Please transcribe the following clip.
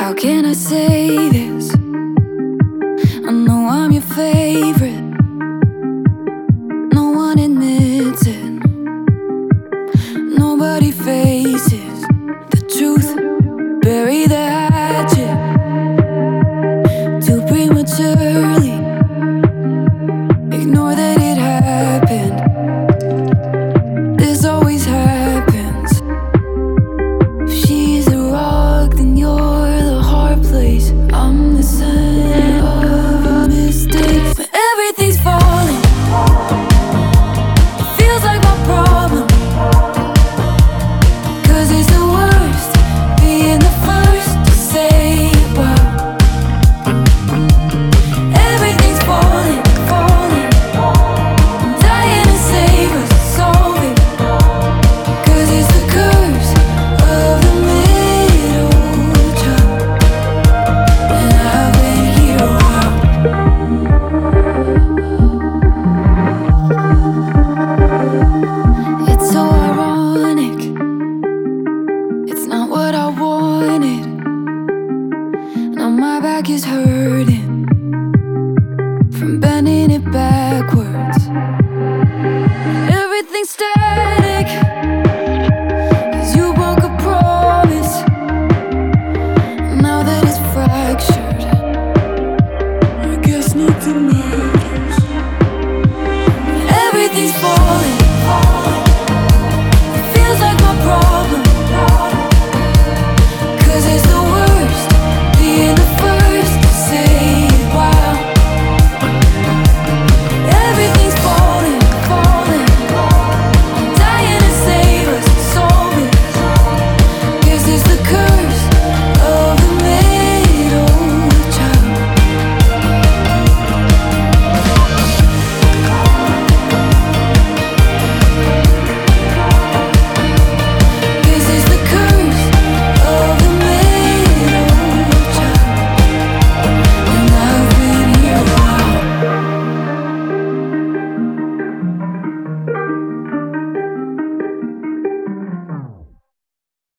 How can I say this? I know I'm your favorite. No one admits it. Nobody faces the truth. Bury the hatchet too prematurely. Ignore that it happened. This always happens. If she's a rock, then you're the hard place. I'm the center of a mistake. But everything's falling. It feels like my problem. 'Cause it's the worst being the first to say wow. Everything's falling, falling. I'm dying to save us, solve it. 'Cause it's the curse of the middle child. And I've been here a while. It's so ironic. It's not what I wanted. Now my back is hurting from bending it backwards. Everything's static.